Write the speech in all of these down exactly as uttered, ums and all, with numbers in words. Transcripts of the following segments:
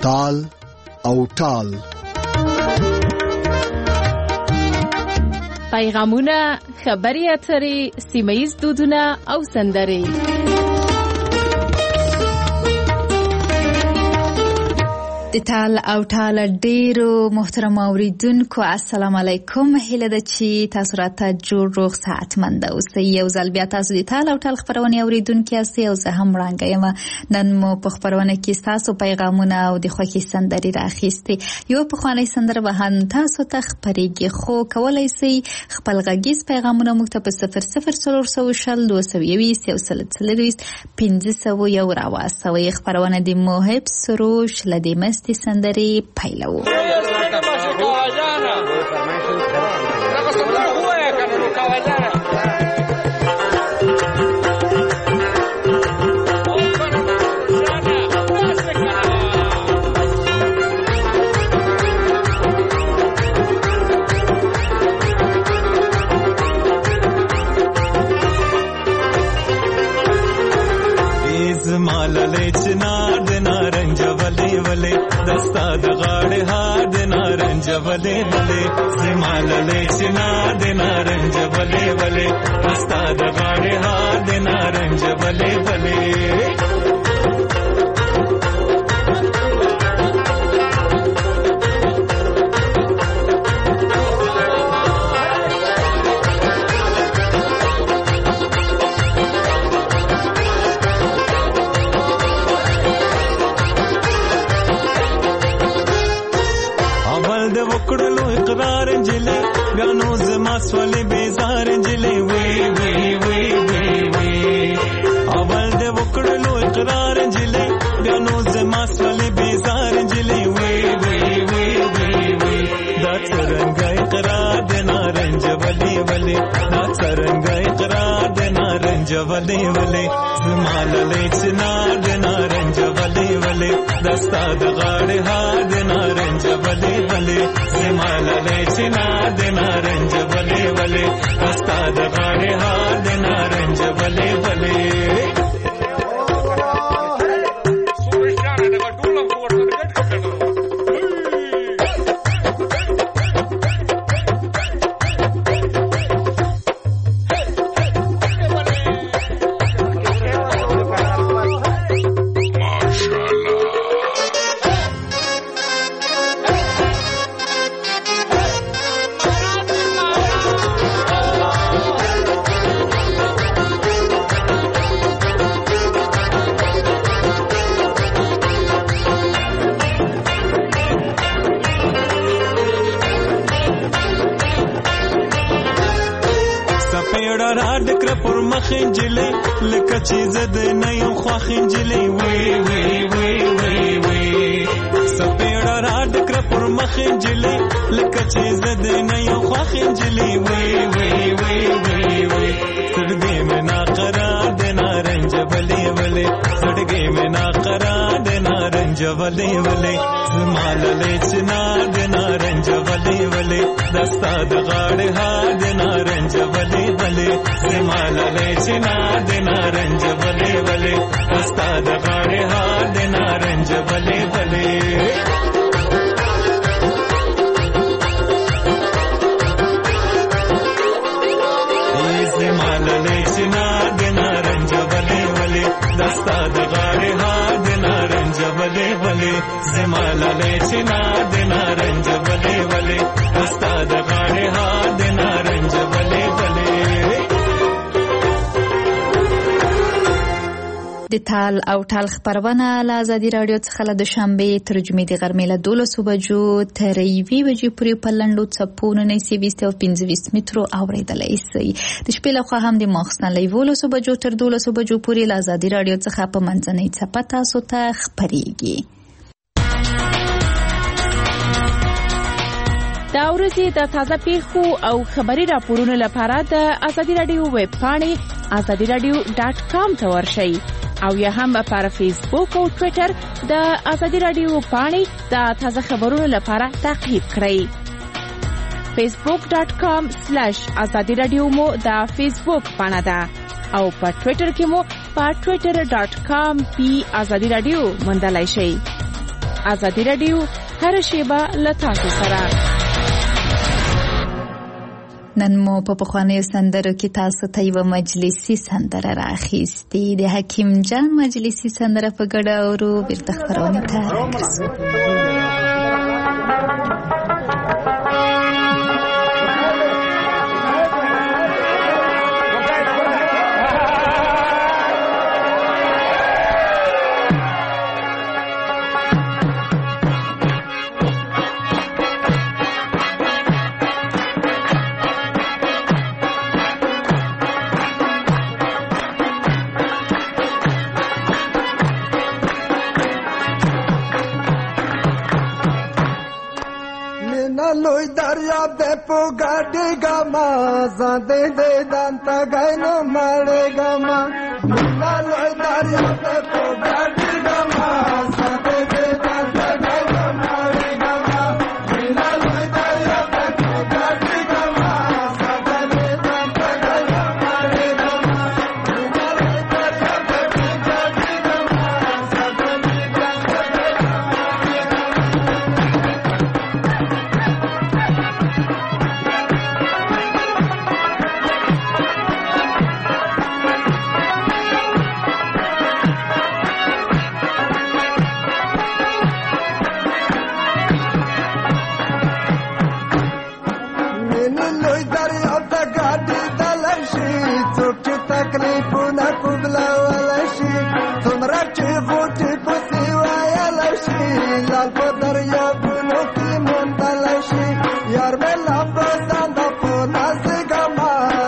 تال او ټال. پیغامونه، خبري اترې، سیمه‌ییز دودونه او سندرې. د تال او ټال ډیرو محترم اوریدونکو السلام علیکم. هیله ده چې تاسو راته جوړ روغ صحتمند اوسئ. یو ځل بیا تاسو د تال او ټال خبرونه اوریدونکي یاستئ او زه هم وړاندې یم. نن مو په خبرونه کې تاسو پیغامونه او د خوښۍ سندرې راخیستې. یو پخوانی سندره به هم تاسو ته خپرېږي، خو کولی شئ خپل غږیز پیغامونه موږ ته په صفر صفر څلور سوه شل دوه سوه یویشت یو سل څلرویشت پنځه سوه یو راواستوئ. خبرونه د محب سروش له دې مستې سندرې پیلوو. مالله چنار د نارنج ولې ولې دستا د غاړې هار د نارنج ولې ولې مالله چنار د نارنج ولې ولې دستا د غاړې هار د نارنج ولې ولې. وکړلو اقرار انجلې بیا نو زما سولې بیزار انجلې وی وی وی وی وی. اول دې وکړلو اقرار انجلې بیا نو زما سولې بیزار انجلې وی وی وی وی وی. دا څرنګه اقرار د نارنج ولې ولې دا څرنګه اقرار د نارنج ولې ولې زما للې چنار د نارنج ولې ولې دستا د غاړې هار د نارنج ولې ولې زماله چنا د نارنج ولې ولې دستا د غاړې هار د نارنج ولې ولې. خنجلې لکه چې زده نه یو خوا خنجلې وی وی وی وی وی. سپېړه را ډکره پر مخ خنجلې لکه چې زده نه یو خوا خنجلې وی وی وی وی وی. سړګې مې ناقرار د نارنج ولې ولې سړګې مې ناقرار د نارنج ولې ولې زما للې چنار د نارنج ولې ولې دستا د غاړې هار د نارنج ولې ولې زما للې چنار د نارنج ولې ولې دستا د غاړې هار د نارنج ولې ولې. دستا د غاړې هار د نارنج ولې ولې زماله چنا د نارنج ولې ولې دستا د غاړې هار د نارنج ولې ولې. د تال او ټال خبرونه له ازادي راډیو څخه له دوشنبې تر جمعې د غرمې له دولسو بجو تر یوې بجې پورې په لنډو څپو نهه سوه بیست او پنځه ویشت مترو اورېدلی شئ. د شپې لخوا هم د ماخستن له یولسو بجو تر دولسو بجو پورې له ازادي راډیو څخه په منځنۍ څپه تاسو ته خپرېږي. دا ورځې د تازه پیښو او خبري راپورونو لپاره د ازادي راډیو ویب پاڼې ازادي راډیو ډاټ کام ته ورشئ او یا هم پر فیسبوک او ټوئیټر د ازادي راډیو پاڼې د تازه خبرونو لپاره تعقیب کړئ. فیسبوک ډاټ کام سلیش ازادي راډیو مو د فیسبوک پاڼه ده او په ټوئیټر کې مو په ټوئیټر ډاټ کام پی ازادي راډیو موندلای شئ. ازادي راډیو هر شیبه له تاسو سره. نن مو په پخوانیو سندرو کې تاسو ته یوه مجلسي سندره راخیستې د حکیم جان مجلسي سندره په ګډه اورو. بیرته خپرونې ته راګرځو. لوی دریاب دے پو گاڑی گا ما زاندے دے دانتا گئی نو مارے گا ما. مینا لوی دریاب دے پو گاڑی گا ما زاندے دے دانتا گئی نو مارے گا ما. مینا لوی دریاب دے پو گاڑی گا ما زاندے دے دانتا گئی نو مارے گا ما. مینا لوی دریاب دے پو گاڑی گا ما زاندے دے دانتا گئی نو مارے گا ما. تکلیفونه کوبلا ولشي څومره چې غوټې پسې ویلی شي لال په دریابونو کې موندلی شي یار مې لا په سنده په نازېږمه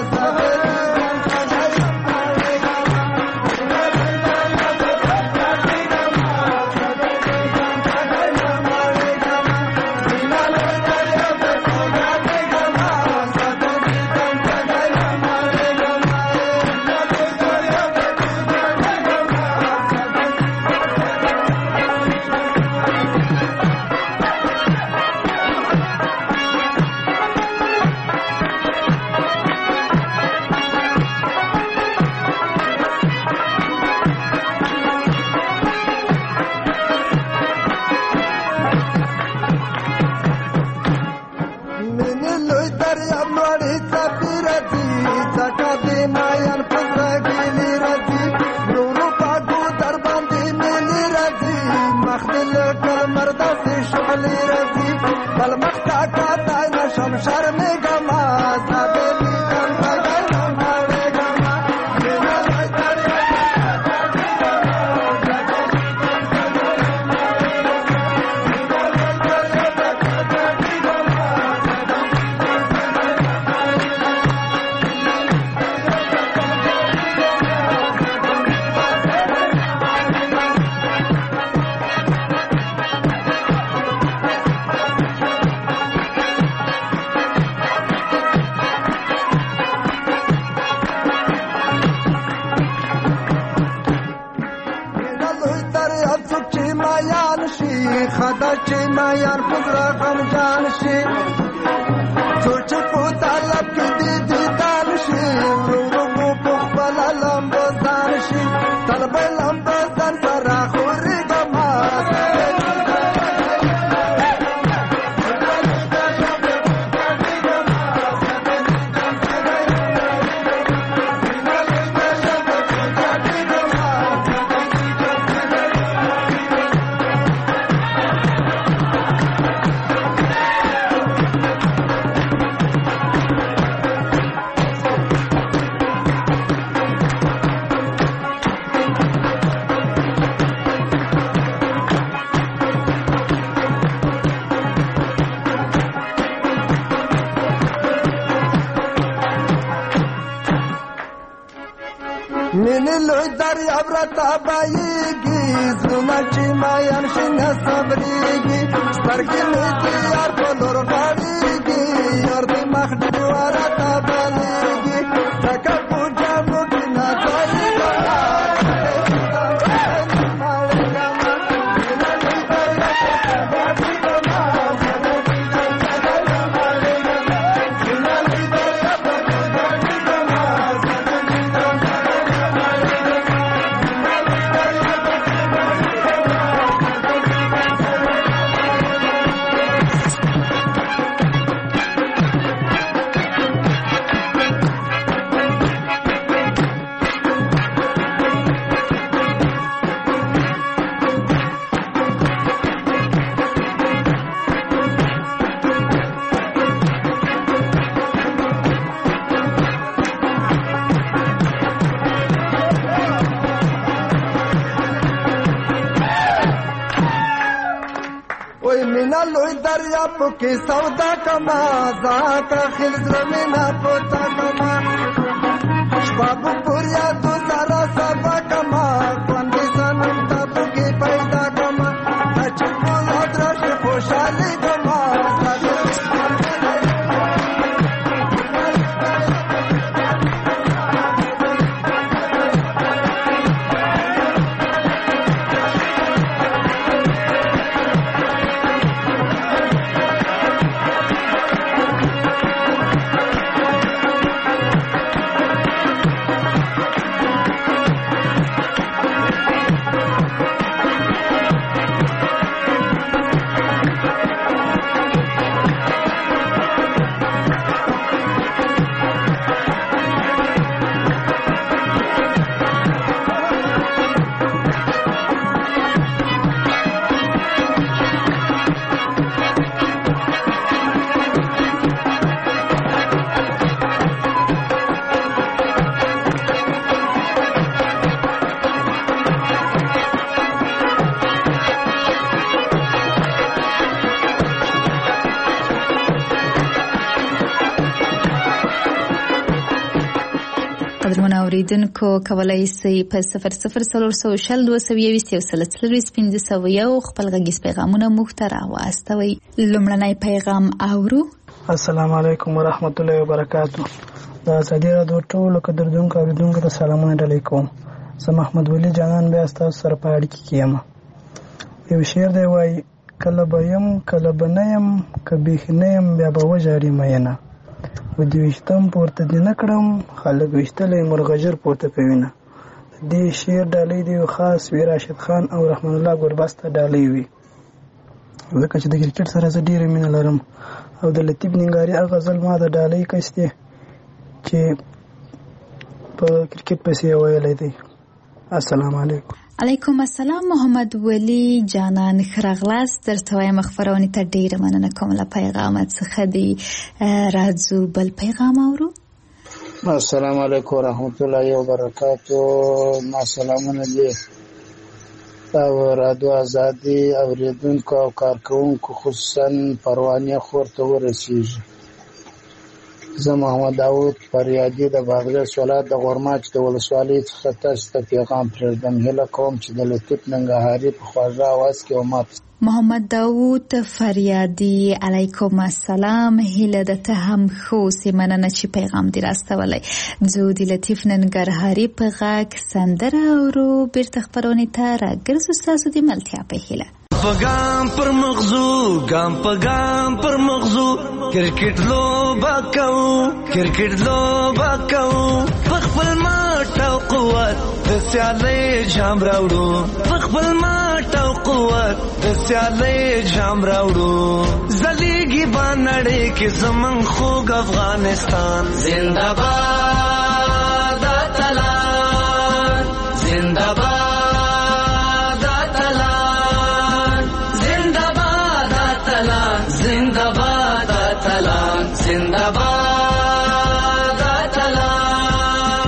خدا چې مایان پزړه غمجان شي څوک چې په طلب کې دي دیدان شي ورو ورو په خپل لمبو ځان شي طلب لمبو ځان سره خورېږمه مینې لوی دریاب راته بهیږي زړونه چې مایان شي نه صبرېږي سترګې مې د یار په لور غاړېږي یار د مخ ډېوه راته بلېږي ځکه په جامو کې نه ځایېږمه مینا لوی دریا پکې سودا کما زاکا خلز مینا پتا کما بابو پوریا تو سارا سبا کما باندې سنم تاسو کې پیدا کما چې په لادرش خوشاله کما اوریدونکو کولای شئ په صفر صفر څلور سوه شل دوه سوه یویشت یو سل څلوېښت پنځه سوه یو خپل غږیز پیغامونه موږ ته راواستوئ. لومړنی پیغام اورو. السلام علیکم ورحمت الله وبرکاتو. د ازادي راډیو ټولو قدردونکو اوریدونکو ته سلامونه ډالۍ کوم. زه محمد ولی جانان بیا ستاسو سره په اړیکه کې یم. یو شعر دی وایي کله به یم کله به نه یم که بیخي نه یم بیا به وژاړي مینه و دې ویشتم پورته دې نه کړم خلک ویشتلی مرغجر پورته کوي نه. دې شعر ډالۍ دی خاص وي راشد خان او رحمان الله ګرباس ته ډالۍ وي ځکه چې د کرکټ سره زه ډېره مینه لرم او د لطیف ننګاري هغه غزل ما د ډالۍ کس دی چې په کرکټ پسې ویلی دی. السلام علیکم. علیکم السلام محمد ولی جانان خرغلاس درته وایم خبرونه ته ډیره مننه کوم له پیغامات څخه دی. راځو بل پیغام اورو. السلام علیکم ورحمت الله وبرکاتو. ما سلامونه دي او رادیو ازادي اوریدونکو او کارکونکو خصوصا پروانه خورته ورسیږي. زه محمد داود فریادي د باغلیس ولایت د غورماچ د ولسوالۍ څخه تاسو ته پیغام پرېږدم. هیله کوم چې د لطیف ننګرهاري په خواږه اواز کې ومات. محمد داود فریادي علیکم السلام. هیله ده ته هم ښه اوسې. مننه چې پیغام دې راستولی. زه د لطیف ننګرهاري په غږ سندره اورو. بیرته خپرونې ته راګرځو ستاسو د ملتیا په هیله. ګام پر مغزو ګام په ګام پر مغزو کرکټ لوبه کوو کرکټ لوبه کوو په خپل ماټ او قوت د سیالۍ جام راوړو په خپل ماټ او قوت د سیالۍ جام راوړو. زلیږي به نړۍ کې زمونږ خوږ افغانستان زنده باد اتلان زنده باد زندباد اتلان زندباد اتلان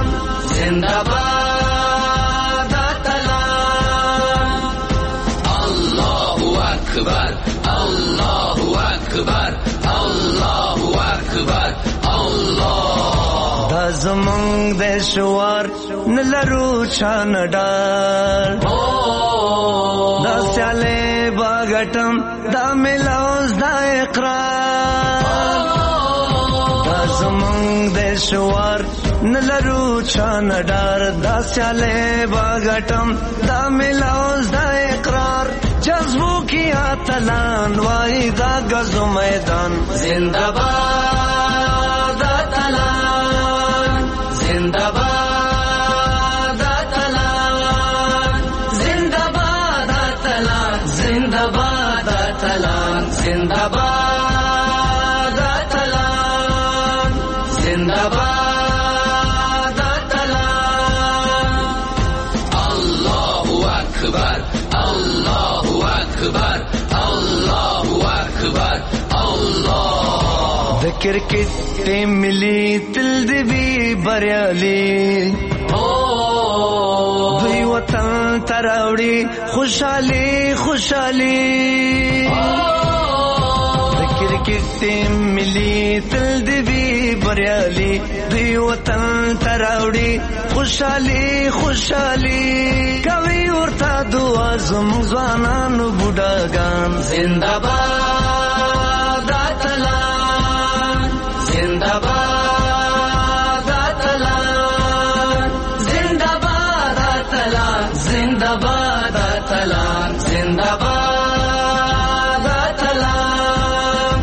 زندباد اتلان. الله اکبر الله اکبر الله اکبر الله. دا زمونږ د شوار نلرو چان ډار دا سیاله باغټم دا ملاوز دا اقرار دا زمونږ د شوار نلرو چان ډار دا سیاله باغټم دا ملاوز دا اقرار. جذبو کی اتلان وای دا غزو میدان زنده‌باد اتلان زنده‌باد اتلان زنده‌باد اتلان زنده‌باد اتلان زنده‌باد اتلان زنده‌باد اتلان. الله اکبر الله اکبر الله اکبر الله. د کرکټ ټیم ملي تل دی وی بریالي دوی وطن تراوړي خوشحالي خوشحالي کرکټ ټیم ملي تل دی وی بریالي دوی وطن تراوړي خوشحالي خوشحالي کوي ورته دعا زموږ ځوانانو بوډاګان زنده‌باد اتلان زنده‌باد اتلان زنده‌باد اتلان زنده‌باد اتلان زنده‌باد اتلان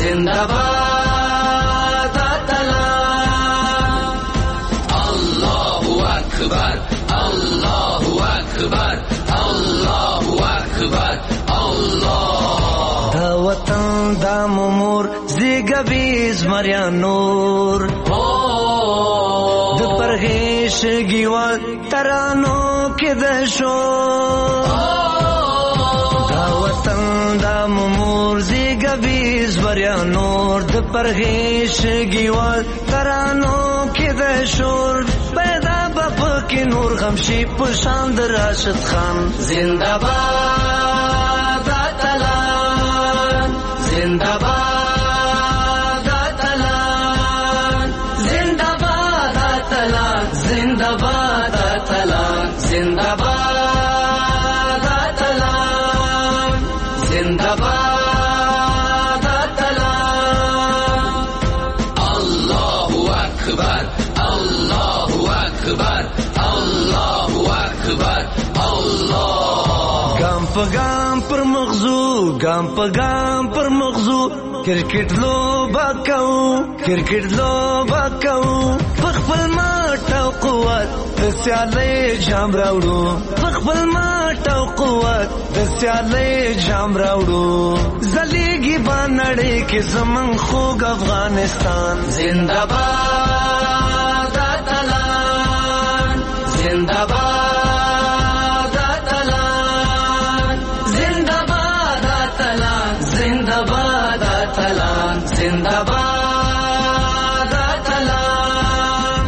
زنده‌باد اتلان الله اکبر الله اکبر الله اکبر الله دا وطن دا ممور زیګوي زمریا نور د پرهیش گیوال ترانو کې د شو دا وطن دا ممور زیګوي زمریا نور د پرهیش گیوال ترانو کې د شور پیدا بپ کې نور غمشي پشان د راشد خان زنده‌باد اتلان زنده‌باد اتلان زنده‌باد اتلان زنده‌باد اتلان زنده‌باد اتلان زنده‌باد اتلان الله اکبر الله اکبر الله اکبر الله ګام په ګام پر مغزو ګام په ګام پر مغزو کرکټ لوبه کوو کرکټ لوبه کوو په خپل ماټ او قوت د سیالۍ جام راوړو په خپل ماټ او قوت د سیالۍ جام راوړو زلیږي به نړۍ کې زموږ خوږ افغانستان زنده‌باد اتلان زنده‌باد اتلان زنده‌باد اتلان زنده‌باد اتلان زنده‌باد اتلان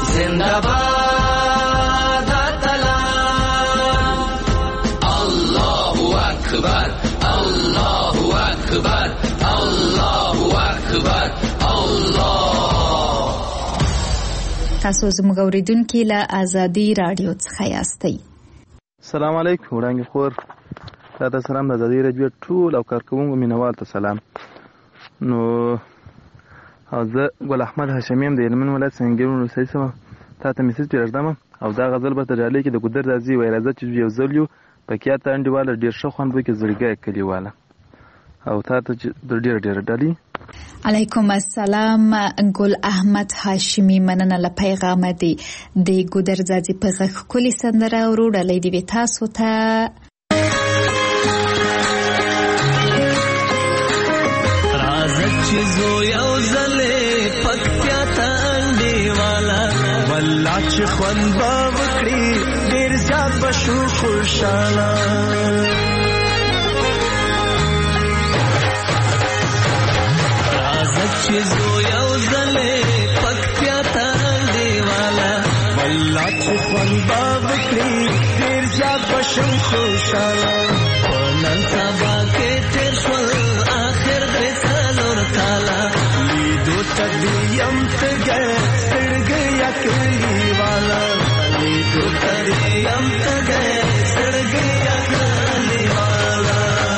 زنده‌باد اتلان الله اکبر الله اکبر الله اکبر الله تاسو زموږ اوریدونکي له آزادي رادیو څخه یاستئ. السلام علیکم وړاندې خور دا سلام د آزادي رادیو ټول او کارکوونکو مینوال ته سلام. نو او زه ګل احمد هاشمي یم د هلمند ولایت سنګیر ولسوالۍ څخه تا ته میسج پرېږدم او دا غزل به تر ډالۍ کې د ګودر راځي وایي راځه چې یو ځل یو پکې ته انډیواله ډېر ښه خوند به کې زړګی کلیواله او تا ته ډېر ډېر ډالۍ. علیکم السلام ګل احمد هاشمي مننه له پیغام دی د ګودر ځاځي په غږ کلی سندره ورو ډالۍ دی تاسو ته. راځه چې زو یو ځلې پکتیا ته انډیواله والله چې خوند به وکړي ډېر زیات به شو خوشحاله چې زو یو ځلې پکتیا ته انډیواله والله چې خوند به وکړي ډېر زیات به شم خوشحاله په نن سبا کې تېر شول آخر دې څلور کاله لیدو ته دې یم تږی زړګی کلیواله لیدو ته دې یم تږی زړګی کلیواله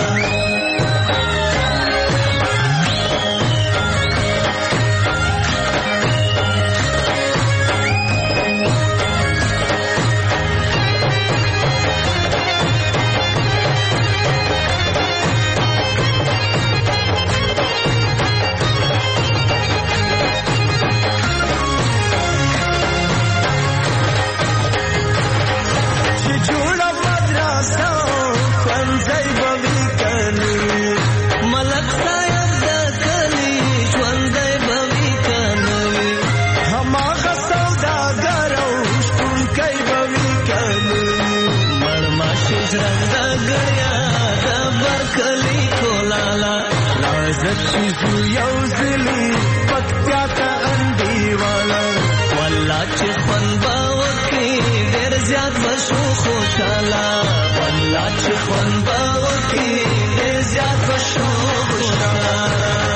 چې یو ځلې پکتیا ته انډیواله والله چې خوند به وکړي ډېر زیات به شو خوشحاله والله چې خوند به وکړي ډېر زیات به شو خوشحاله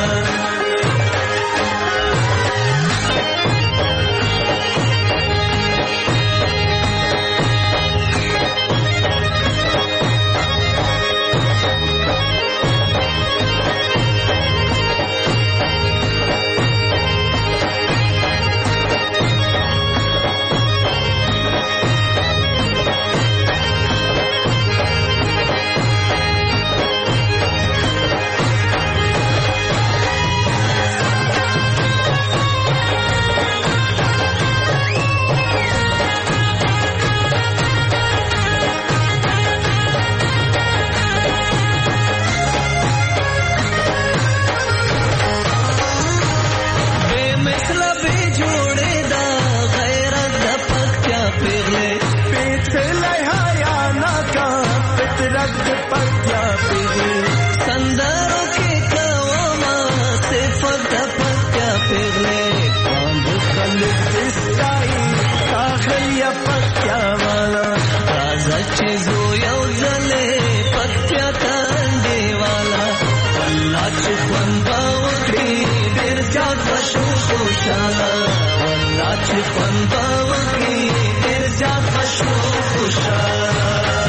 غیرت پکتیا پیغلې سندرو کې کومه صفت پکتیا پیغلې باند خلک دستای کاخلیا پکتیا والا راځه چې زو یو ځلې پکتیا تانډې والا الله چې خوند وکړي ډېر زیات بشو خوشاله الله چې خوند وکړي ډېر زیات بشو خوشاله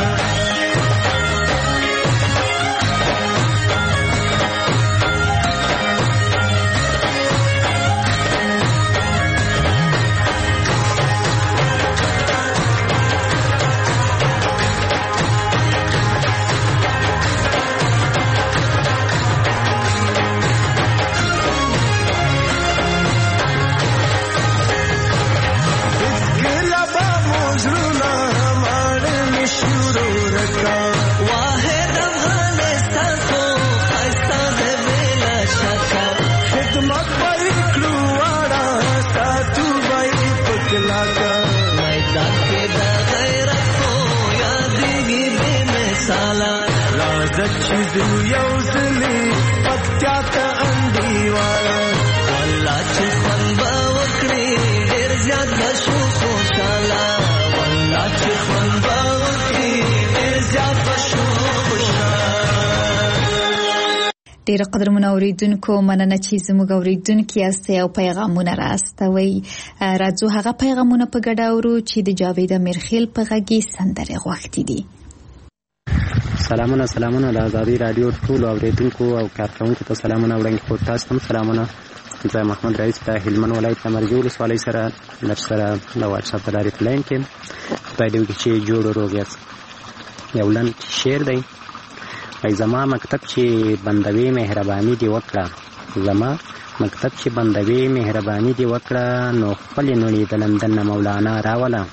چیزو یو زلی پکتیا تا اندیوالا والله چه خوند وکړي ډېر زیات بشو خوشاله والله چه خوند وکړي ډېر زیات بشو خوشاله. ډېر قدرمن اوریدونکو مننه چې زموږ اوریدونکي یاستئ او پیغامونه راستوئ. راځو هغه پیغامونه په ګډه اورو چې د جاوید امیرخیل په غږ سندرې غوښتي دي. سلامونه سلامونه د آزادي رادیو ټول اوریدونکو او کارکونکو ته سلامونه وړاندې کوم. تاسو ته سلامونه. زه محمد رئیس د هلمند ولایت د مرګي ولسوالۍ سره در سره د واتساپ په لارې پلاین کې خدای دې وکړي چې جوړ روغ یاست. یو لنډ شعر دی. ای زما مکتب چې بندوي مهرباني دې وکړه زما مکتب چې بندوي مهرباني دې وکړه نو خپلې نړۍ د لندن نه مولانا راوله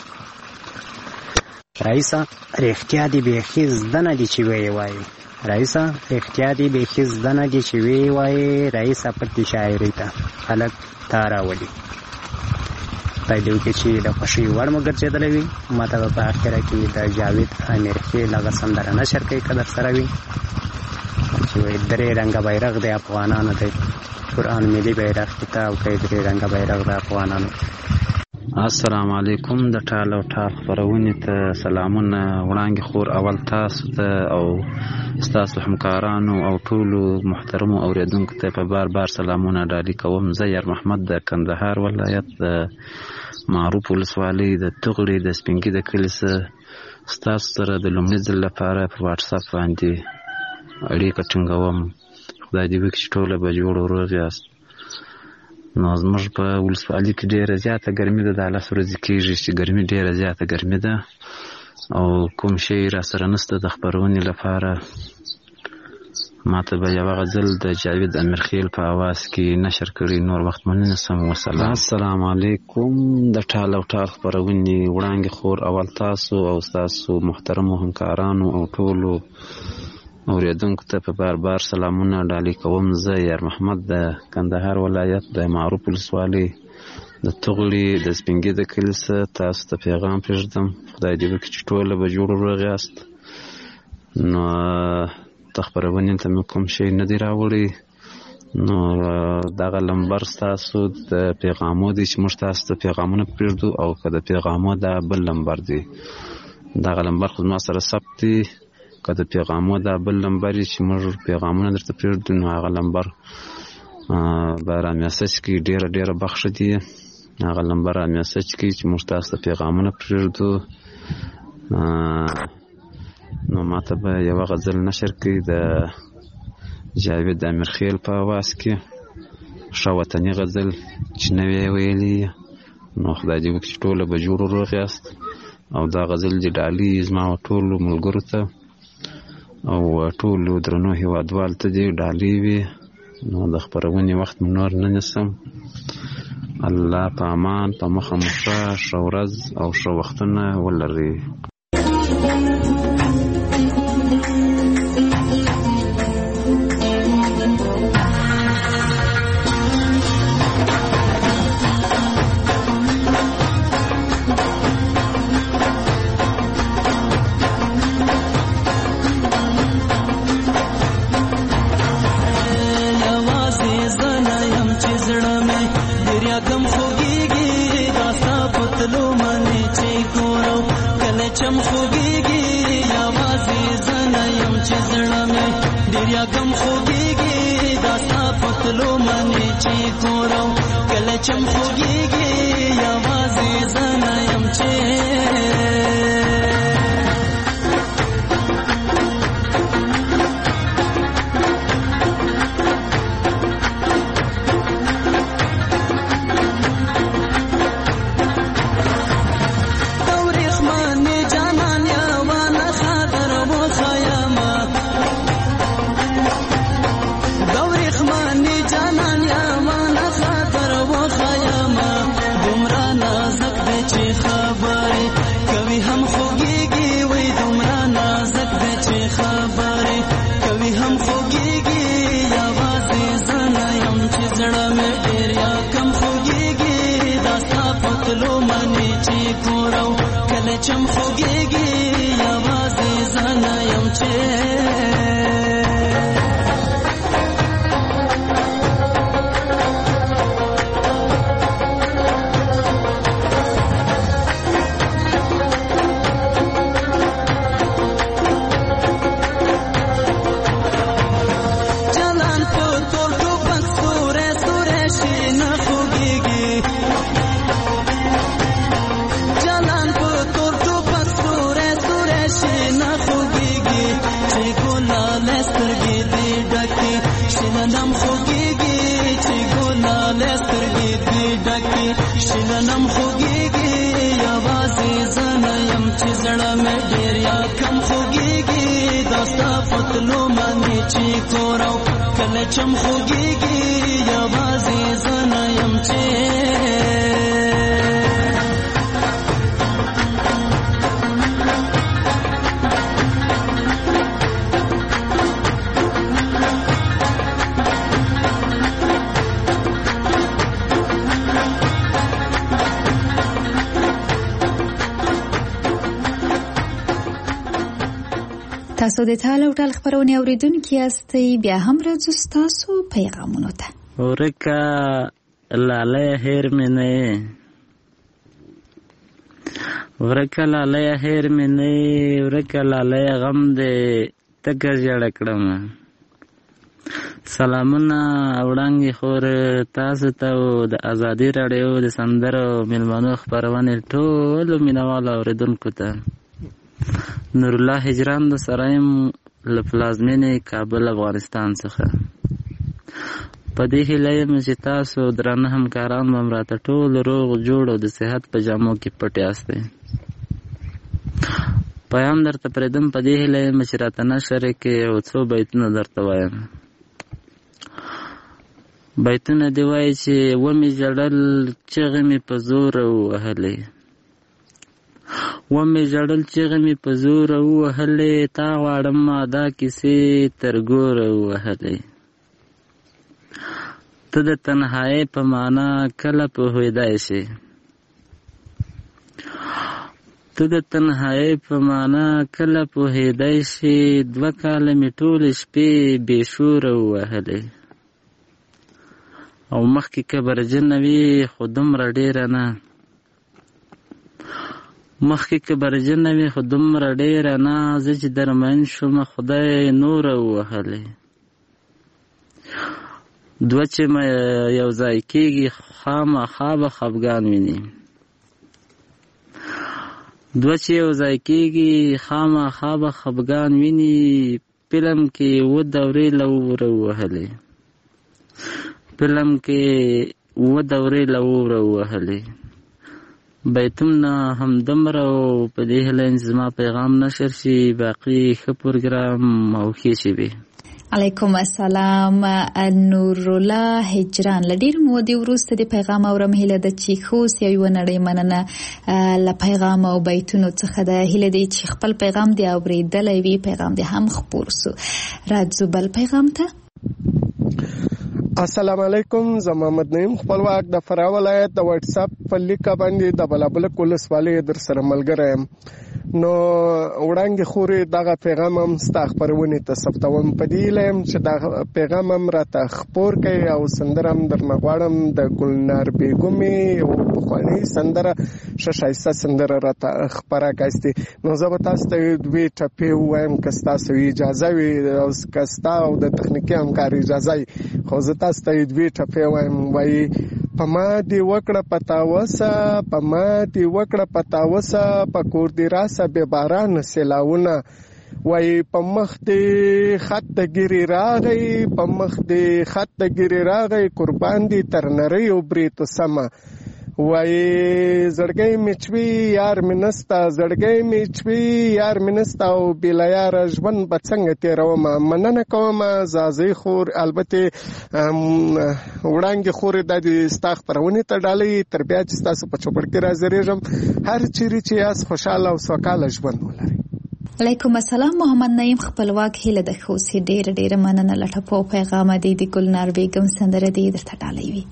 رئیسه رښتیا دې بیخي زده نه دي چې ویې وایي رئیسه رښتیا دې بیخي زده نه دي چې ویې وایي رئیسه پکې شاعري ته خلک تا راولي. خدای دې وکړي چې د خوښۍ وړ مو ګرځېدلی وي. ما ته به په اخره کې د جاوید امیرخیل هغه سندره نشر کوي که در سره وي چې وایي درې رنګه بیرغ دی افغانانو دی قرآن ملي بیرغ ته او کوي درې رنګه بیرغ د افغانانو. السلام علیکم. د ټال او ټال خپرونې ته سلامونه وړاندې خور اول تاسو ته او ستاسو همکارانو او ټولو محترمو اوریدونکو ته په بار بار سلامونه ډالۍ کوم. زه یار محمد د کندهار ولایت د معروف ولسوالۍ د تغړې د سپینګي د کلي ستاسو سره د لومړي ځل لپاره په واټساپ باندې اړیکه ټینګوم. خدای دې وکړي چې ټوله به جوړ او روغ یاست. نو زموږ په ولسوالۍ کې ډېره زیاته ګرمي ده. د لس ورځې کېږي چې ګرمي ډېره زیاته ګرمي ده او کوم شی را سره نشته د خپرونې لپاره. ما ته به یوه غزل د جاوید امیرخیل په اواز کې نشر کړي. نور وخت مو نه نیسم. وسلام. السلام علیکم. د ټال او ټال خپرونې وړاندې خور اول تاسو او ستاسو محترمو همکارانو او ټولو اوریدونکو ته په بار بار سلامونه ډالۍ کوم. زه یار محمد د کندهار ولایت د معروف ولسوالۍ د تغړې د سپینګي د کلي تاسو ته پیغام پرېږدم. خدای دې وکړي چې ټوله به جوړ روغ یاست. نو د خپرونې ته مې کوم شی نه دی راوړی. نو دغه لمبر ستاسو د پیغامو دی چې موږ تاسو ته پیغامونه پرېږدو او که د پیغامو دا بل لمبر دی دغه لمبر خو زما سره ثبت دی. که د پیغامو دا بل لمبر چې موږ پیغامونه درته پرېږدو نو هغه لمبر به را میسج کړي. ډېره ډېره بخښه دي. هغه لمبر را میسج کړي چې موږ تاسو ته پیغامونه پرېږدو. نو ما ته به یوه غزل نشر کړي د جاوید امیرخیل په اواز کې ښه وطني غزل چې نوی ویلي. نو خدای دې وکړي چې ټوله به جوړ روغ یاست او دا غزل دې ډالۍ زما ټولو ملګرو ته او ټولو درنو هیوادوالو ته دې ډالۍ وي. نو د خپرونې وخت مې نور نه نیسم. الله په امان په مخه مو ښه ښه ورځ او ښه وختونه ولري. چې زړه مې ډېر یا کم خوږېږي دا ستا په تلو منې چې کورو کله چم خوږېږي یوازې زه نه یم چې چم خوږېږي یوازې زه نه یم چې شننم خوږېږي یوازې زه نه یم چې زړه مې ډېر یا کم خوږېږي دا ستا په تلو باندې چې کور او کله چم خوږېږي یوازې زه نه یم چې تاسو د تعال او ټال خبرونه اوریدونکو یاستئ بیا هم راځو تاسو پیغامونو ته ورکا لاله هیر منه ورکا لاله هیر منه ورکا لاله غم دې تګ جوړ کړم سلامونه وړاندې خور تاسو ته د ازادي رادیو د سندرو ملمنو خبرونه ټول مینوال اوریدونکو ته نور الله هجران د سرایم لپلازمینه کابل افغانستان څخه په دې هیله یم چې تاسو درنه همکاران ممراته ټول روغ جوړ او د صحت په جامو کې پټ یاستئ پیام درته پردم په دې هیله یم چې راته نشر کې او څو بیتونه درته وایم بیتونه دی وایي چې ومې ژړل چغې مې په زور ووهلې ومې ژړل چغې مې په زور ووهلې تا غواړم ما دا کیسې تر ګوره ووهلې ته د تنهایۍ په معنا کله پوهېدای شې ته د تنهایۍ په معنا کله پوهېدای شې دوه کاله مې ټولې شپې بې شوره ووهلې او مخکې کبرجنه وي خو دومره ډېره نه مخکې کبرجنه وي خو دومره ډېره نه زه چې درمن شومه خدای نوره ووهلې دوه چې مې یو ځای کېږي خامخا به خفګان ویني دوه چې یو ځای کېږي خامخا به خفګان ویني فلم کې اووه دورې له وره ووهلې فلم کې اووه دورې له وره ووهلې بیتونه همدومره او په دې هیله چې زما پیغام نشر شي باقي ښه پروګرام او ښې شیبې علیکم السلام نور الله هجران لډیر مودې وروسته د پیغام اورم هیله د چې خوس یو نړۍ مننه ل پیغام او بیتونو څخه د هیله د چې خپل پیغام دی اوریدلې وی پیغام دی هم خبر سو راځو بل پیغام ته السلام علیکم زما محمد نعیم خپلواک د فراه ولایت د واتس اپ په لیک باندې د بلابل کولسوالۍ در سره ملګری یم نو وړاندې خوري دغه پیغام هم ستا خپرونې ته ثبتوم په دې لایم چې دا پیغام هم راته خپور کړي او سندره هم درنه غواړم د ګلنار بیګمې او پخوانۍ سندره ښه ښایسته سندره راته خپره کړئ. نو زه به تاسو ته دوې ټپې ووایم که ستاسو اجازه وي او که ستا او د تخنیکي همکار اجازه وي، خو زه تاسو ته دوې ټپې وایم. وایي په ما دې وکړه پتاوسه، په ما دې وکړه پتاوسه، په کور دې راسه بې بارانه سیلاونه. وایي په مخ دې خط د ګیرې راغی، په مخ دې خط د ګیرې راغی، قربان دې تر نریو بریتو سمه. وایي زړګی مې چوي یار مې نسته، زړګی مې چوي یار مې نسته، او بېله یاره ژوند به څنګه تېرومه. مننه کومه زازۍ خور، البته وړانګې خورې دا دې ستا خپرونې ته ډالۍ. تر بیا چې ستاسو په چوپړ کې راځرېږم، هر چیرې چې یاست خوشحاله او سوکاله ژوند ولرئ. علیکم السلام. محمد نعیم خپلواک هیله د خوسي ډېره ډېره مننه له ټپو او پیغامه دې د ګلنار بیګم سندره دې درته ډالۍ وي.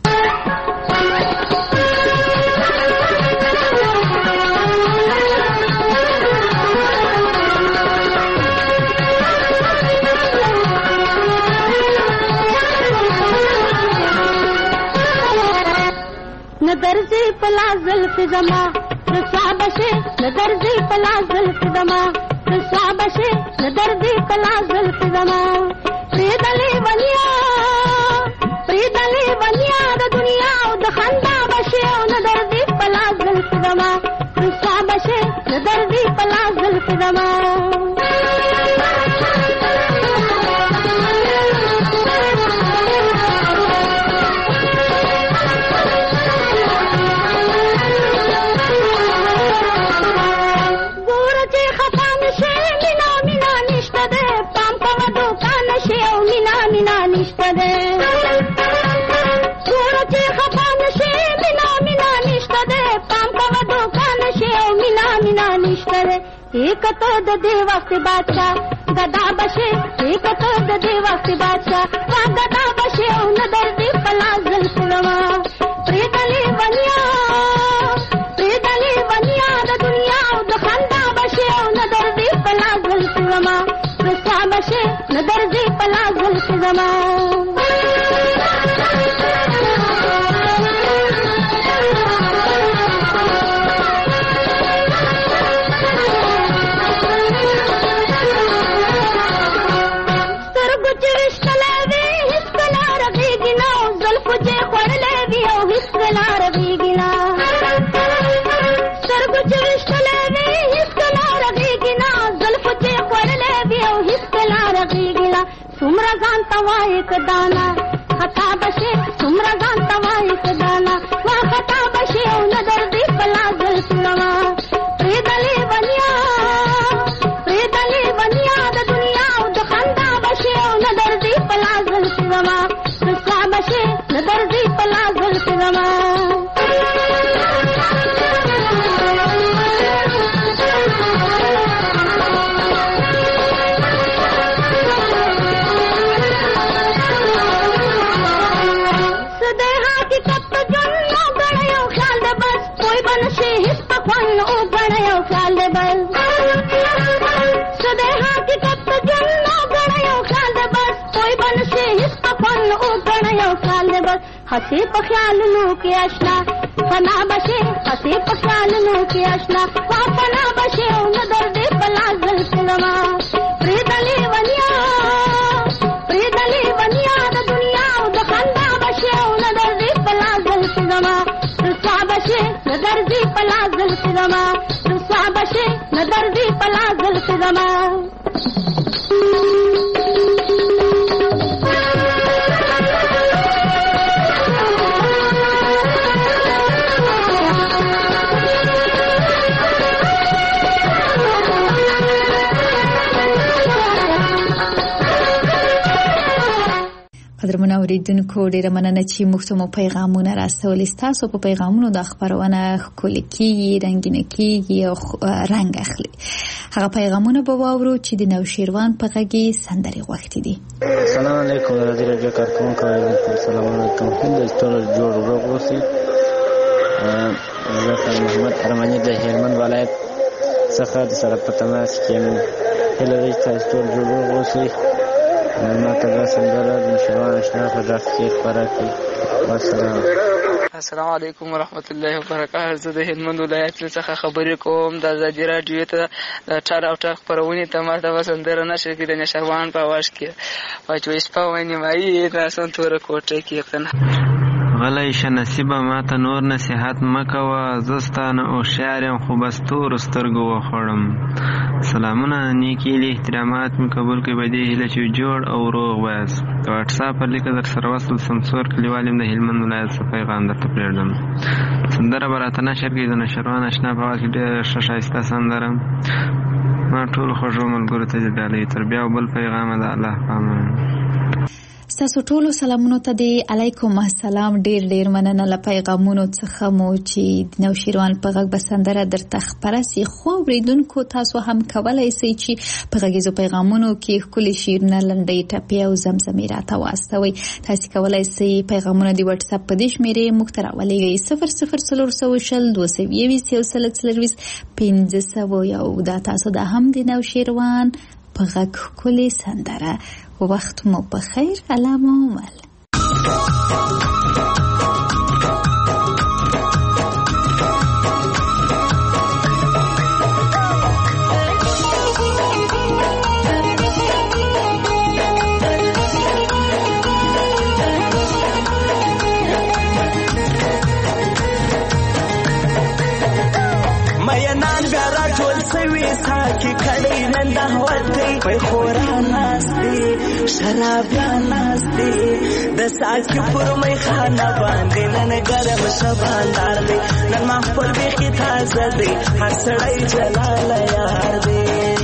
ندرزی پلا زلف زما رسوا بشه، ندرزی پلا زلف زما رسوا بشه، ندرزی پلا زلف زما پریدلی ونیا پریدلی ونیا د دنیا او د خندا بشه، او ندرزی پلا زلف زما رسوا بشه، ندرزی پلا زلف زما. एक तो द देवा से बादशाह गदा बशे, एक तो द देवा से बादशाह वा गदा बशे, उन दर्दी पला जुल्फ जमा प्रीदली वनिया प्रीदली वनिया द दुनिया द खंदा बशे, उन दर्दी पला जुल्फ जमा रसा बशे, न दर्दी पला जुल्फ जमा. सुमरा जान तवा एक दाना खता बशे, सुमरा जान तवा एक दाना वा खता बशे, उन दर्दी पला जुल्फ जमा प्रीदली वनिया प्रीदली वनिया द दुनिया द खंदा बशे, उन दर्दी पला जुल्फ जमा रसा बशे, न दर्दी पला जुल्फ जमा. हसी पख्याल नु के आशना फना बशे, हसी पख्याल नु के आशना वा फना बशे, उन दर्दे पला जुल्फ जमा प्रीदली वनिया प्रीदली वनिया द दुनिया द खंदा बशे, उन दर्दे पला जुल्फ जमा रसा बशे, न दर्दी पला जुल्फ जमा रसा बशे, न दर्दी पला जुल्फ जमा. قدرمن اوریدونکو ډیره مننه چې موږ ته مو پیغامونه راستولي. ستاسو په پیغامونو د خبرونه ښکلي کیږي، رنګینه کیږي او رنګ اخلي. هغه پیغامونه به واورو چې د نوشیروان په غږ کې سندرې غوښتي دي. السلام علیکم رادیو رادیو کارکونکو، السلام علیکم. هند ټول جوړ روغ اوسئ. زه محمد ارمانی د هلمند ولایت څخه د سره په تماس کې یم. هیله ده چې تاسو ټول جوړ روغ اوسئ. ما ته دا سندره د مشران اشنا په غږ کې خپره کړي. والسلام. السلام علیکم ورحمت الله وبرکاته. زه د هلمند ولایت څخه خبرې کوم. د ازادي راډیو ته د ټال او ټال خپرونې ته ما ته سندره نشر کړي د نشروان په اواز کې وایي چې شپه وایي نیمایي د اسان توره کوټه کې پنه غلی شه نصیبه ماته نور نصیحت مه کوه، زه ستانه هوښیار یم خو بس تورو سترګو وخوړم. سلامونه، نیکې هیلې احترامات مې قبول کړئ په دې هیله چې جوړ او روغ ویاست. د واټساپ پر لیکه در سره وصل سمسور کلیوال یم د هلمند ولایت څخه پیغام درته پرېږدم. سندره به راته نشر کړي د نشروان اشنا په اواز کې ډېره ښه ښایسته سندره. ما ټولو خوږو ملګرو ته دې ډالۍ تر بیا او بل پیغامه د الله په امان. ستاسو ټولو سلامونو ته دی علیکم السلام. ډیر ډیر مننه له پیغامونو څخه مو چې د نوشیروان په غږ به سندره درته خپره سي. خو اورېدونکو تاسو هم کولی سئ چې په غږیزو پیغامونو کې ښکلي شعرونه، لنډۍ ټپې او زمزمې راته واستوئ. تاسو کولی سئ پیغامونه د واټساپ په دې شمېرې موږ ته راولېږئ صفر صفر څلور سوه شل دوه سوه یویشت یو سل څلرویشت پنځه سوه یو. دا تاسو دا هم د نوشیروان په غږ ښکلې سندره. وقت مو بخیر. علام عمل. مینان بیا را ټول سوي ساکي کړي نن د هوتې په خورا ناس دي شرابیان ناس دي د ساکي پر مې خانه باندې نن ګرم شباندار دي نن ما خپل بیخي تازه دي هر سړی جلال یار دي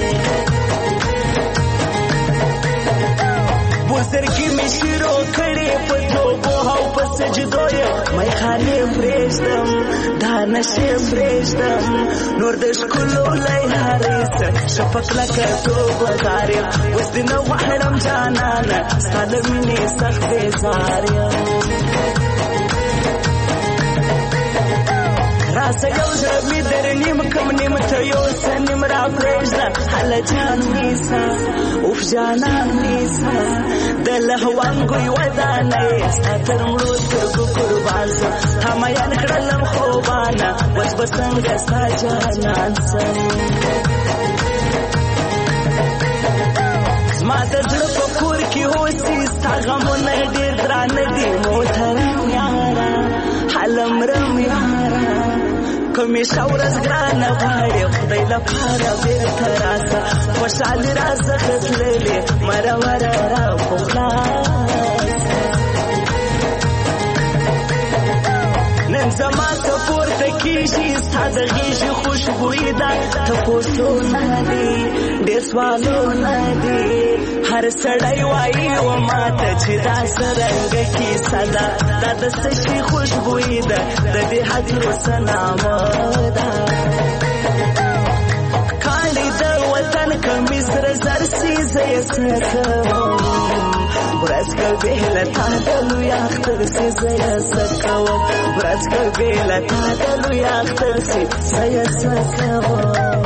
بزرګي مې شروع کړې په توبو او په سجدو یې مې خانه پرېږدم دا نشه پرېږدم نور د ښکلو لیارې څه شفق لکه توبه دار یم اوس دې نه غواړم جانانه ستا له مینې سخت بېزار یم راسه یو زړه مې در نیم کم نیم ته یوسه نیم را پرېږده هله جان نیسه اوف جانان نیسه د لهوانګوی ودانه یې ستا تر مړو سترګو قربان سم تا میان کړلم خوبانه اوس به څنګه ستا جانان سم زما د زړه په کور کې اوسي ستا غمونه ډېر درانه دي محترم یاره هلمرم یاره کمیشه ورځ ګرانه غواړې خدای لپاره بېرته راسه خوشحالي راڅخه تللې مرمره را په خلاصه نن زما ته پورته کېږي ستا د غېږې خوشبویي ده تپوسونه دي ډېر سوالونه دي هر سړی وایي و ماته چې دا څرنګه کیسه ده دا د څه شي خوشبویي ده د دې حدیث نامه ده کاڼي د وطن کمیس سره زر سي زه یې څه کوم ورځ که بې له تا د لوی اختر سي زه یې څه کوم ورځ که بې له تا د لوی اختر سي زه یې څه کوم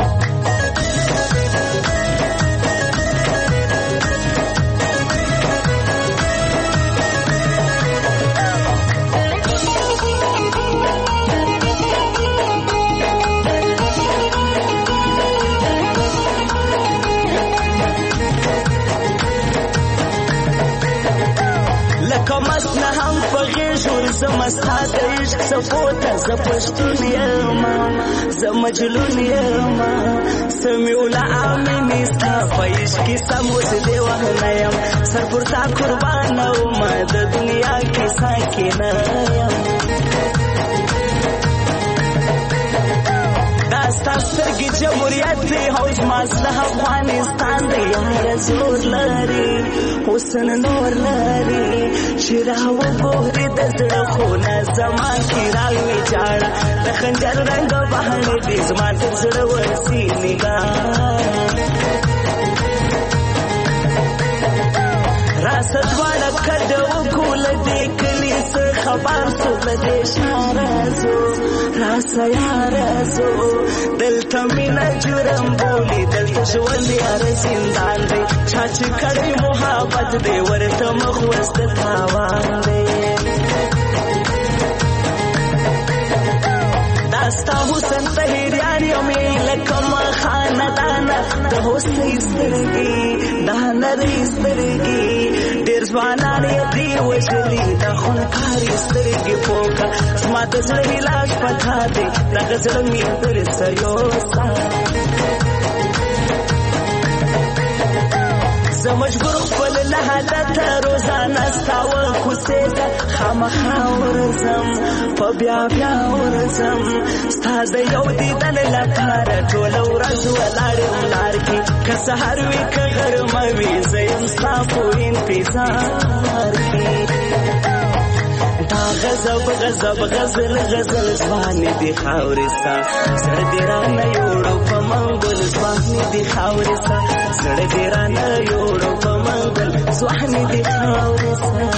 کمست نه هم په غېږ ورځم ستا د عشق څپو ته زه پښتون یم زه مجنون یم سمیع العامې ستا په عشق کې سم اوس دې وهنه یم سر پر تا قربانه ومه د دنیا کې ساکنه یم دا ستا سترګې جمهوریت دی او زما زړه افغانستان دی یاره زور لري حسن نور لري چې راوګورې د زړه خونه زما کې راویجاړه د خنجر رنګ بهانې دي زما تر زړه ورسي نګاه راسه دواړه کډه وکړو له دې کلي څخه خبر سو لدې شارزو راسه یارزو دلته مینا جرم بولی دلته ژوند یار زندان دی چا چې کړی محبت دی ورته مخ وست تاوان دی داستا حسن تهریان یومې لکه خاندانه د حسنې سترګې دا نرۍ سترګې ډېر ځوانان یې دي وژلي دا خونکارې سترګې پوکه زما د زړه علاج پتا دی دغه زړه مې درسه یوسه زه مجبور خپل له حالته روزانه ستا وکوسې ته خامخا ورځم په بیا بیا ورځم ستا د یو دیدن لپاره ټوله ورځ ولاړ یم لار کې که سهار وي که غرمه وي زه یم ستا په انتظار کې دا غضب غضب غزل غزل ځوانې دي خاورې ستا زړه دې رانه یوړو په منګل ځوانې دي خاورې ستا زړه دې رانه یوړو په منګل ځوانې دي خاورې ستا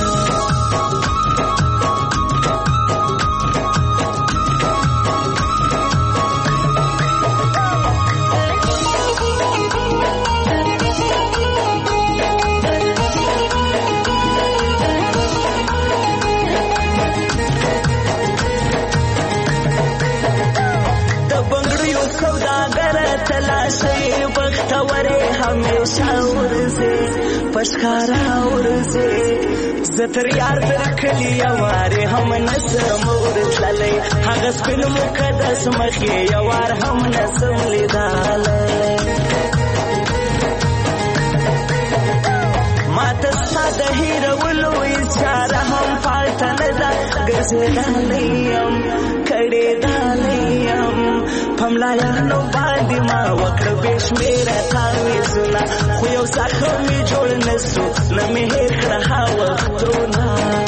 پشکارا ورځې زه تر یار تر کلي یوارې هم نسم ورتللی هغه سپین مقدس مخې یوار هم نسم لیدلی ما ته ستا د هېرولو اجاره هم پالته نه ده ګرځېدلی یم کړېدلی یم په ملایانو باندې ما وکړه بې شمېره تعویضونه خو یو ساښه مې جوړ نه سو نه مې هېر کړه ها وختونه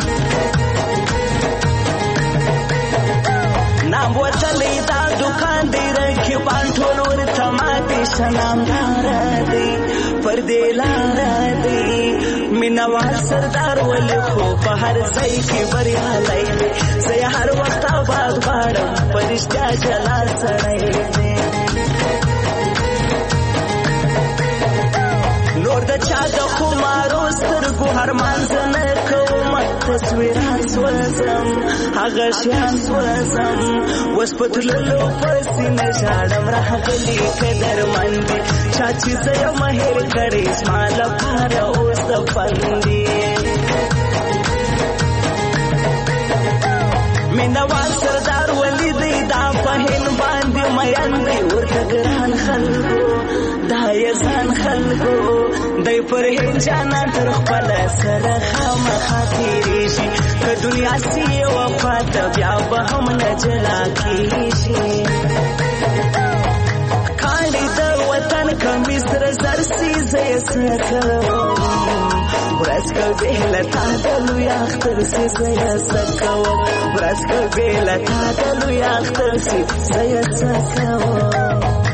نام وتلی دا دوکان دی رقیبان ټول ورته ماتې شه نامداره دی پر دې لاره دی مینهوال سردار ولې خو په هر ځای کې بریالی دی زه یې هر وخت آباد غواړم په رښتیا جلا سړی دی نور د چا د خمارو سترګو هرمان زه نه کوم تصویران سوځم هغه شیان سوځم اوس په تللو پسې نه ژاړم راغلي قدرمن دي چا چې زه یم هېر کړې زما لپاره اوس دفن دي مینهوال سردار ولي دی دا په هند باندې مین دی ورته ګران خلکو دا یې ځان خلکو دی پر هند جانان تر خپله سره خامخا تېرېږي که دنیا سي یوه خواته بیا به هم نه جلا کېږي کاڼي د وطن کمیس سره زر سي زه یې څه کوم ورځ که بې له تا د لوی اختر سي زه یې څه کوم ورځ که بې له تا د لوی اختر سي زه یې څه کوم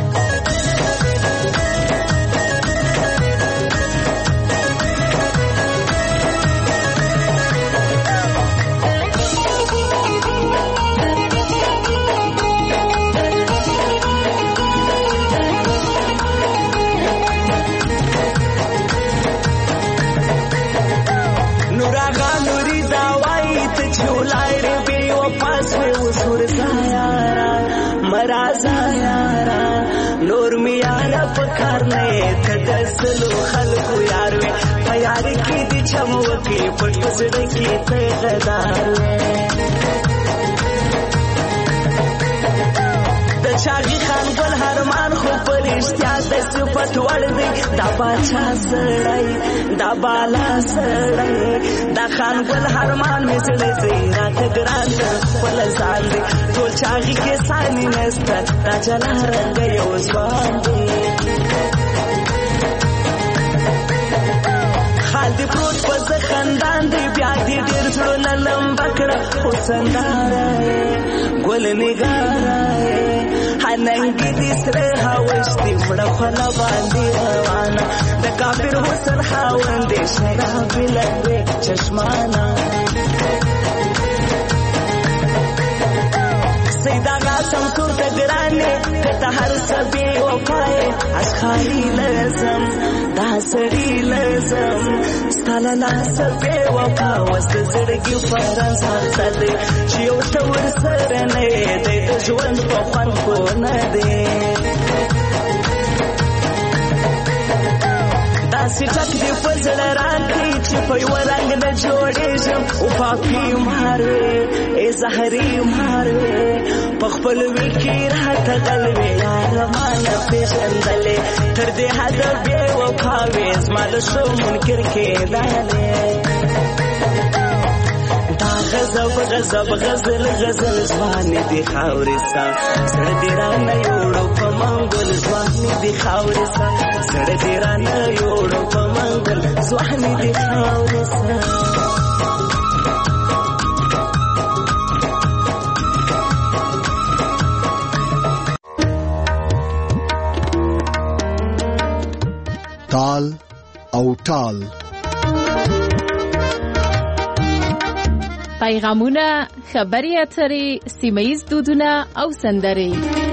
نور می یارا پکار نه ته د سلو خلکو یار وي په یار کې دي چمو کې پټ پسړ کې ته غدار د چاغي خان ګل هرمان خو پرشتیا د صفت وړ دی دا باچا سړی دا بالا سړی دا خان ګل هرمان مې سړی زیرا ته ګران خپل ځان دی ټول چاغي کې ساني نسته دا جلا رنګ یو ځوان دی خال دی پروت په خندان دی بیا دی ډېر زړونه لمبه کړه حسنداره ګل نګاره هننګي دي سره هاوشتي مړه خلا باندې روانه د کافر حسن خاوند شراب لګې چشمانه رسي دا غاسم تور د ګرانې کته هر سبي وفای اشخاري لازم دا سړي لازم ستاله لاس به وفا وست زړګي فرانس حاصل چې یو تور سره نه دی د ژوند په خوان کو نه دی داسې ټک دی فزل راکړي چې په یو رنګ نه جوړېږم او پاپي ماروي ای زهري ماروي په خپل وکي راته غلوي یار مانه پېژندلې تر دې حده بې وفا وې زما له شو منکر کېدلې دا غضب غضب غزل غزل ځوانې دي خاورې سا زړه دې رانه یوړو په منګل ځوانې دي خاورې سا زړه دې رانه یوړو په منګل ځوانې دي خاورې سا تال او ټال پیغامونه، خبري اترې، سیمه‌ییز دودونه او سندرې.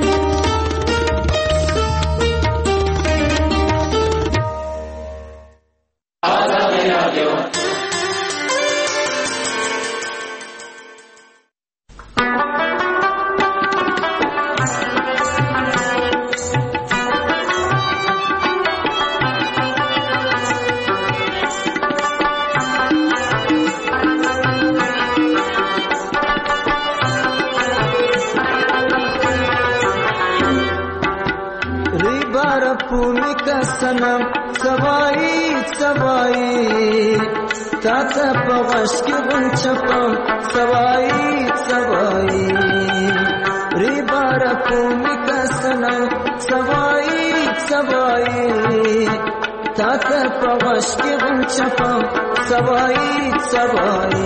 سنم سوایی سوایی تاتا پغش کی غنچپم سوایی سوایی ری بارا کومی کا سنم سوایی سوایی تاتا پغش کی غنچپم سوایی سوایی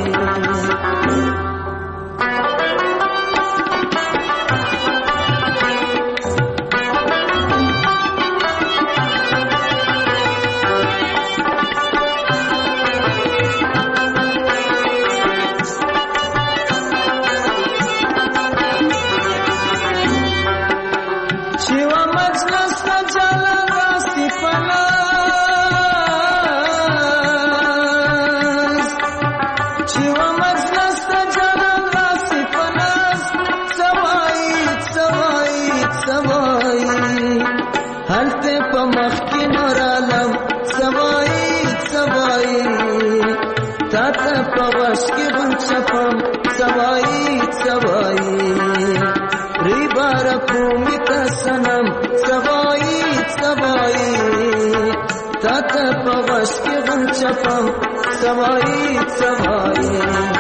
سوایی سوایی ری بار کومی کا سنم سوایی سوایی تاتا پغش کی غم چپم سوایی سوایی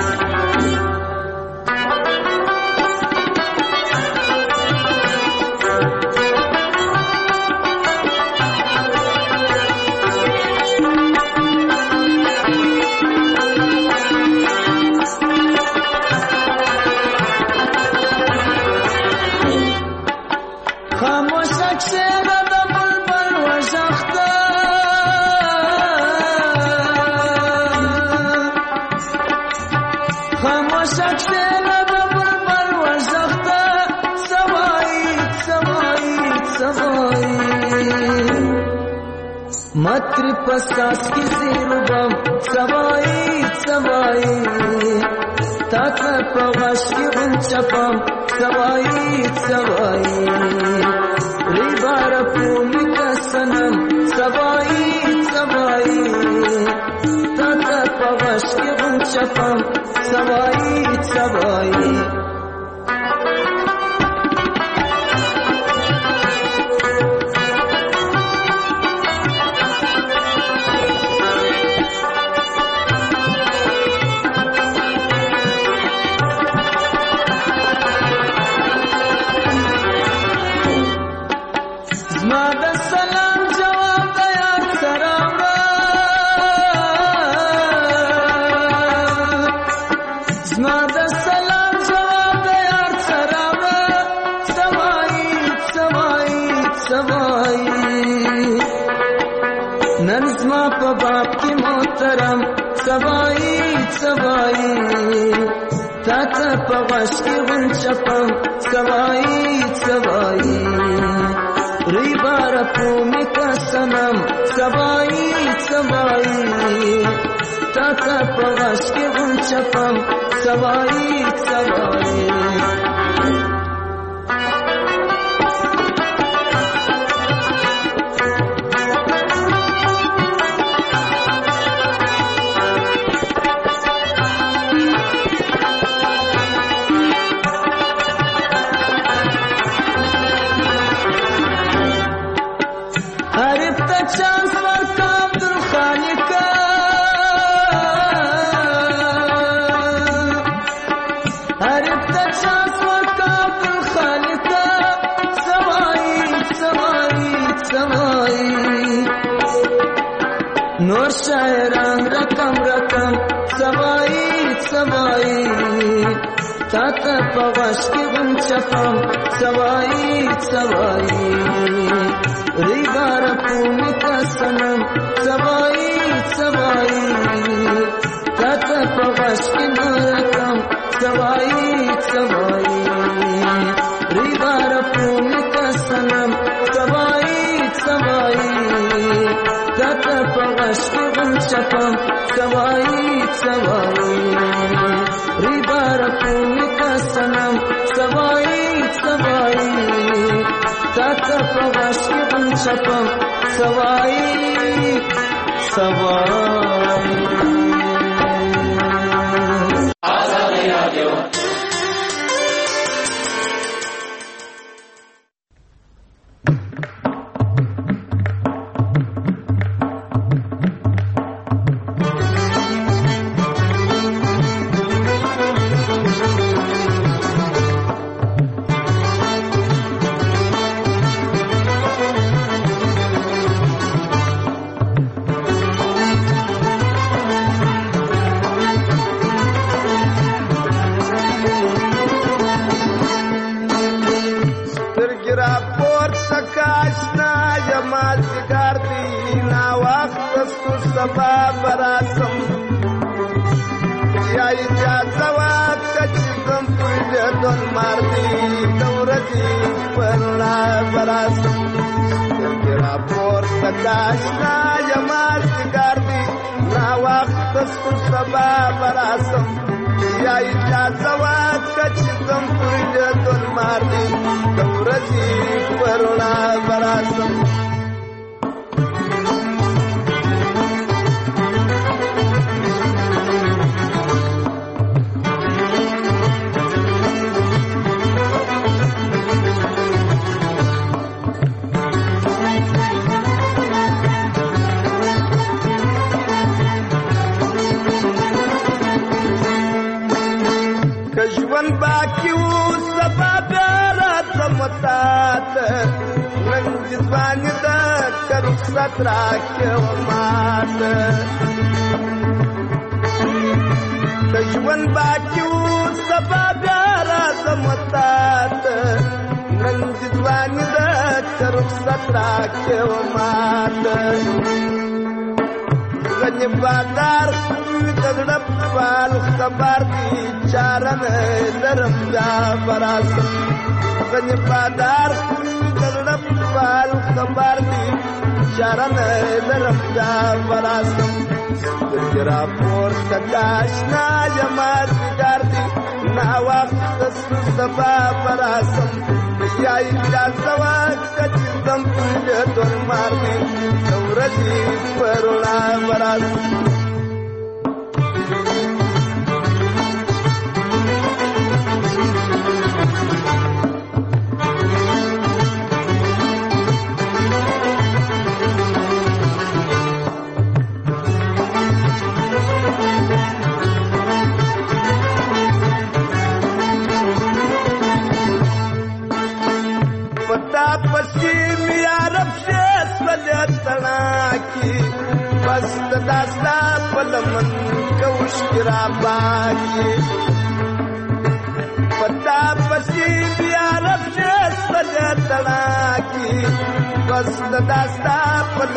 متری پساس کی زیربم سوایی سوایی تاتا پغش کی غنچپم سوایی سوایی ری بار پومی کا سنم سوایی سوایی تاتا پغش کی غنچپم سوایی سوایی تاته په غش کې غونچه پم سوایی سوایی ری بار پومی کا سنم سوایی سوایی تاته په غش کې غونچه پم سوایی سوایی نور شاعران رقم رقم سوایی سوایی تاته په غش کې غونچه پم سوایی سوایی ری بار پومی کا سنم سوایی سوایی تاته په غش کې رقم سوایی سوایی ری بار پومی کا سنم سوایی سوایی تاته په غش کې غونچه پم سوایی سوایی ری بار پومی کا سنم سوایی سوایی تاته په غش کې غونچه پم سوایی سوایی آزادی رادیو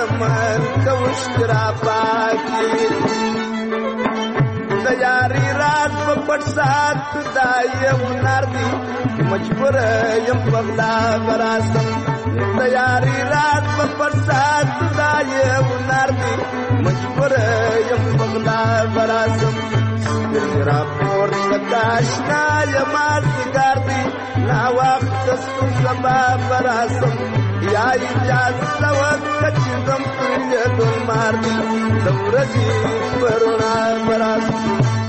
د یاري را راز په پټ سات دا یو نار دی مجبور یم پغلا براسم تیاری راز په پټ سات دا یو نار دی مجبور یم پغلا براسم را پور تکاشنا یمات گاردی نا وقت سو سبا براسم یا اجازه وقت چیزم توی دل ماردی دورجی پرونا براسم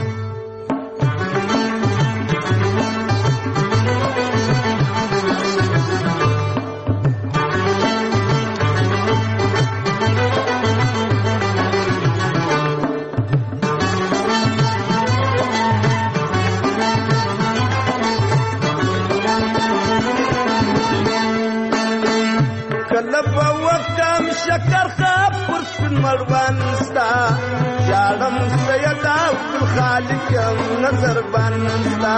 شکر خاب پرسپن مروان ستا جالم سیدا خالق نظر بان ستا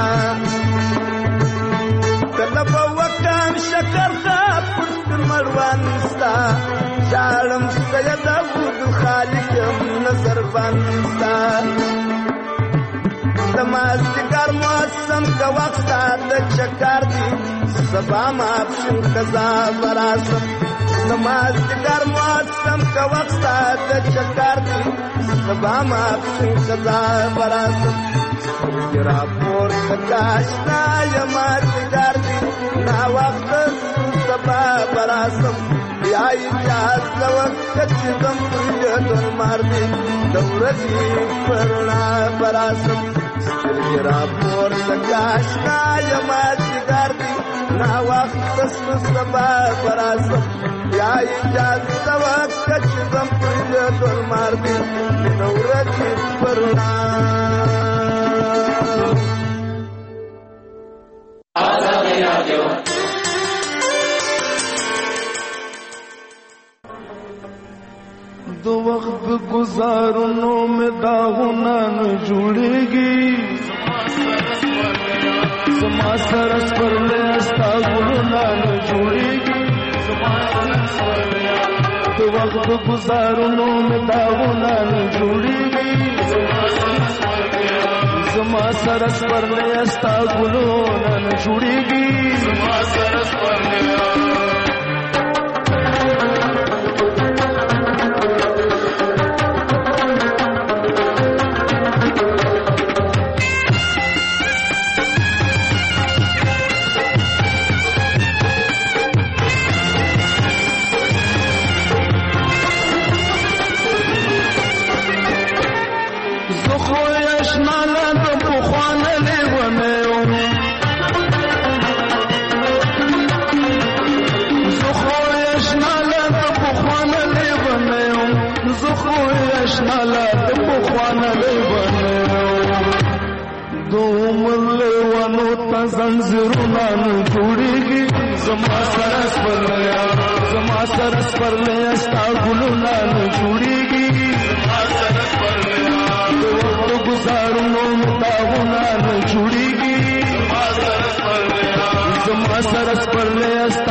کلب وکام شکر خاب پرسپن مروان ستا جالم سیدا خالق نظر بان ستا دمازدگار موسم کا وقت د چکار دی سبا ماپشن کزا براسم نمازدگار موسم کا وقت د چکار دی سبا ماپشن کزا براسم گرا پور کاشنا یمازدگار دی نا وقت سبا براسم یا اجازه وقت چیزم توی دل ماردی دورجی پرنا براسم گرا پور کاشنا یمازدگار دی نا وقت سبا براسم یا اجازه وقت چیزم توی دل ماردی دورجی پرنا آزادی رادیو دو وقت گزارنوں میں داغنا نہ جڑے زما سرس پر لے استاغنا نہ جڑے دو وقت گزارنوں میں داغنا نہ جڑے زما سرس پر لے استاغنا نہ جڑے زما سرس پر لے زنجیرونه نه جوړیږي زما سرس پر لیا زما سرس پر لیا ستا ګلونه نه جوړیږي زما سرس پر لیا د وخت گزارونو متاونه نه جوړیږي زما سرس پر لیا زما سرس پر لیا